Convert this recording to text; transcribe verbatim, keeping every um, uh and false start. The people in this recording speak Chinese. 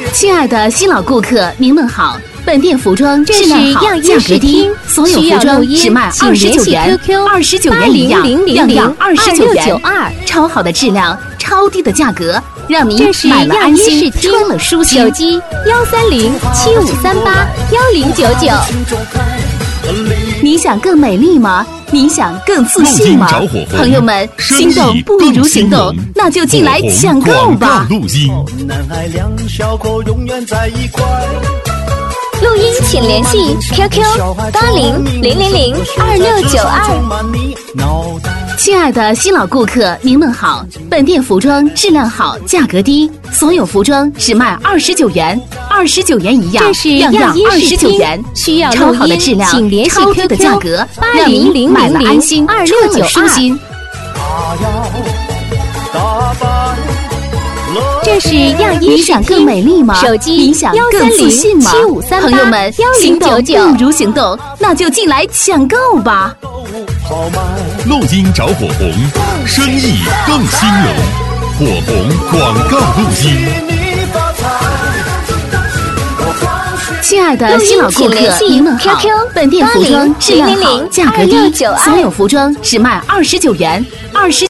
亲爱的新老顾客，您们好。本店服装质量好，价格低，所有服装只卖二十九元，二十九元一样，样样二十九元，超好的质量，超低的价格，让您买了安心，穿了舒心。 手机幺三零七五三八幺零九九。 你想更美丽吗？你想更自信吗？朋友们，心动不如行动，那就进来抢购吧！ 录音请联系 Q Q 八零零零零二六九二。 亲爱的新老顾客，您们好。本店服装质量好，价格低，所有服装只卖二十九元，二十九元一样，样样二十九元，超好的质量，超低的价格，让您买了安心，穿了舒心。 这是样衣你想更美丽吗？ 手机你想更自信吗？朋友们，心动不如行动，那就进来抢购吧！ 录音找火红，生意更兴隆。火红广告录音。 亲爱的新老顾客，您们好。本店服装质量好，价格低，所有服装只卖二十九元，二十。